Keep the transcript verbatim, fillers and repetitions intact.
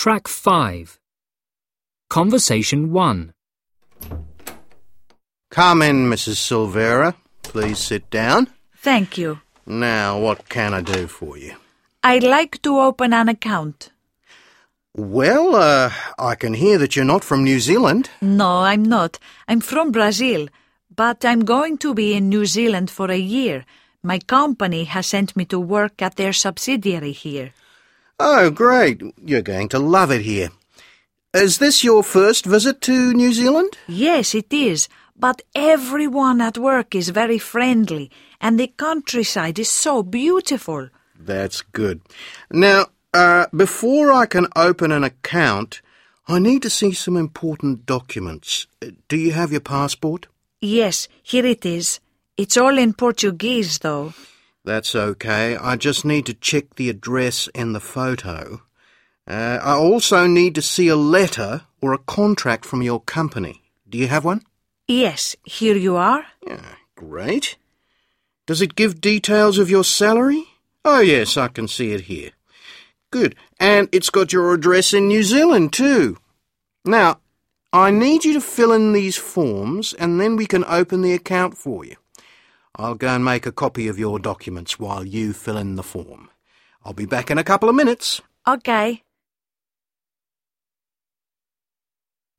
Track five. Conversation one. Come in, Missus Silvera. Please sit down. Thank you. Now, what can I do for you? I'd like to open an account. Well, uh, I can hear that you're not from New Zealand. No, I'm not. I'm from Brazil, but I'm going to be in New Zealand for a year. My company has sent me to work at their subsidiary here. Oh, great. You're going to love it here. Is this your first visit to New Zealand? Yes, it is. But everyone at work is very friendly, and the countryside is so beautiful. That's good. Now, uh, before I can open an account, I need to see some important documents. Do you have your passport? Yes, here it is. It's all in Portuguese, though. That's okay. I just need to check the address in the photo. Uh, I also need to see a letter or a contract from your company. Do you have one? Yes, here you are. Yeah, great. Does it give details of your salary? Oh, yes, I can see it here. Good. And it's got your address in New Zealand, too. Now, I need you to fill in these forms, and then we can open the account for you. I'll go and make a copy of your documents while you fill in the form. I'll be back in a couple of minutes. Okay.